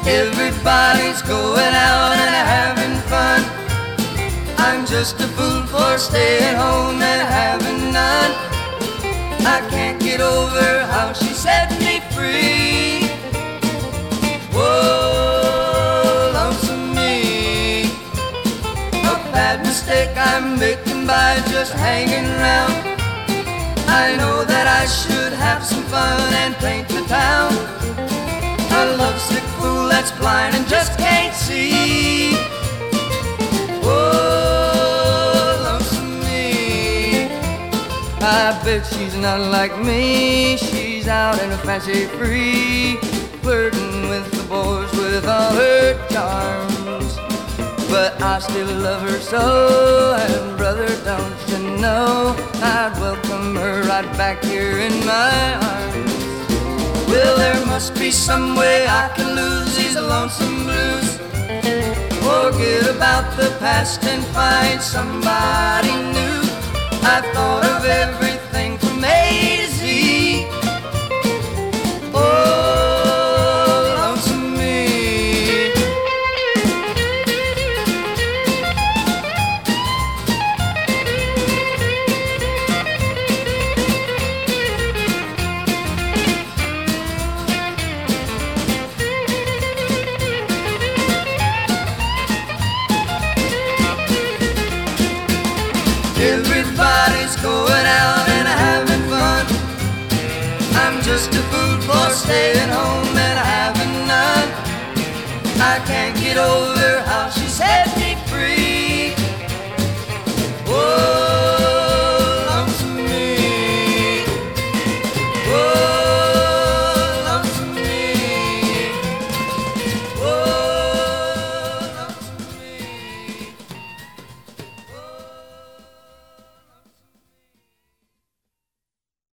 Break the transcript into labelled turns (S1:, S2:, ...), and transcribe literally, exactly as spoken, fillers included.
S1: Everybody's going out and having fun. I'm just a fool for staying home and having none. I can't get over how she set me free. Whoa, lonesome me. A bad mistake I'm making by just hanging around. I know that I should have some fun and paint the town. A lovesick fool that's blind and just can't see. Oh, lonesome me. I bet she's not like me. She's out in a fancy free, flirting with the boys with all her charms. But I still love her so, and brother, don't you know, I'd welcome her right back here in my arms. Well, there must be some way I can lose these lonesome blues. Forget about the past and find somebody new. I've thought of everything from A to Z. Oh, lonesome me. Everybody's going out and having fun. I'm just a fool for staying home and having none. I can't get over how she said